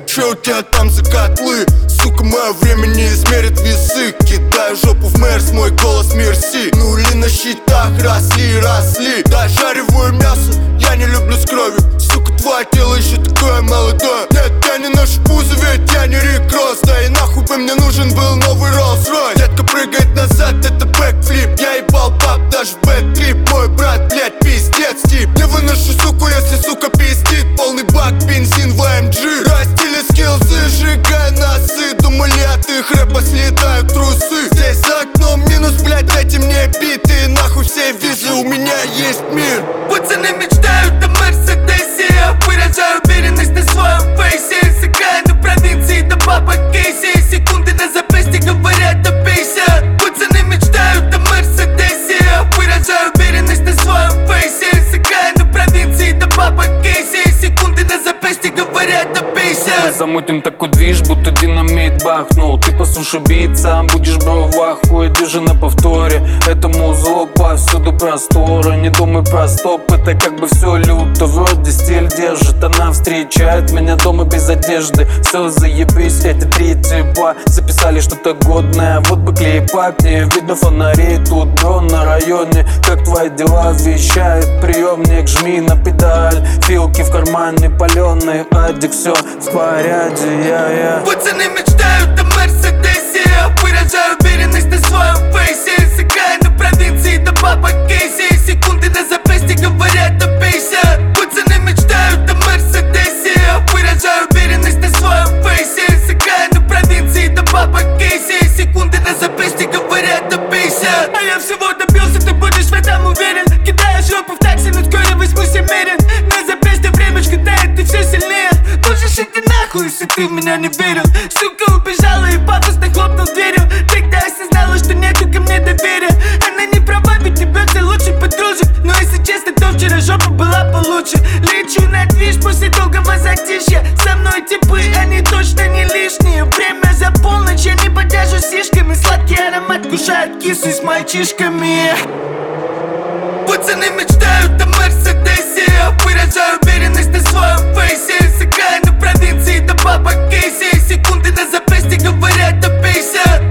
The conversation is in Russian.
Че у тебя там за котлы? Сука, мое время не измерит весы. Кидаю жопу в Мерс, мой голос мерси. Нули на счетах росли, росли. Дожариваю мясо, я не люблю с кровью. Сука, твое тело еще такое молодое. Нет, я не ношу пузо, ведь я не Рик Росс. Да и нахуй бы мне нужен был новый Rolls-Royce. Детка прыгает назад, это бэкфлип. Я ебал пап, даже бэттрип. Мой брат, блядь, пиздец тип. Не выношу суку, если сука пиздит. Полный бак, бензин в AMG. Растили скиллзы, сжигая носы. Думали от их рэпа слетают трусы. Здесь за окном минус, блядь, дайте мне биты. Нахуй все визы, у меня есть мир. Пацаны мечтают о Мерседесе. Я выражаю уверенность на своем фейсе. Сыграю на провинции до папа Кейси. Секунды на запястье говорят добейся. Пацаны мечтают о Мерседесе. Я выражаю уверенность на своем фейсе. Сыграю на провинции до папа Кейси. Секунды на запястье говорят добейся. Мы замутим такой движ, будто динамит бахнул. Ты послушай бит, сам будешь бро в ахуе. Держи на повторе, это музло повсюду простора. Не думай про стоп, это как бы все люто. Вроде стиль держит, она встречает меня дома без одежды. Все заебись, эти три типа записали что-то годное. Вот бы клипать, не видно фонарей. Тут дрон на районе, как твои дела вещает приемник. Жми на педаль, филки в кармане паленый. Адик, все в порядке, я. Пацаны мечтают о Мерседесе. Я выражаю уверенность на своем фейсе. Сыграю на провинции до папа Кейси. Секунды на запястье говорят добейся. Пацаны мечтают о Мерседесе. Я выражаю уверенность на своем фейсе. Сыграю на провинции до папа Кейси. Секунды на запястье говорят добейся. А я всего добился, ты будешь в этом уверен. Кидаю жопу в такси, но скоро возьмусь мерен. На запястье времечко тает, ты все сильнее. Можешь идти нахуй, если ты в меня не верил. Сука убежала и пафосно хлопнул дверью. Тогда осознала, что нету ко мне доверия. Она не права, ведь ребята лучший подружек. Но если честно, то вчера жопа была получше. Лечу на движ после долгого затишья. Со мной типы, они точно не лишние. Время за полночь, я не подержу сишками. Сладкий аромат кушают кисы с мальчишками. Пацаны мечтают о Мерседесе. Я выражаю уверенность на своем фейсе. Сыграю на провинции до папа Кейси. Секунды на запястье говорят добейся.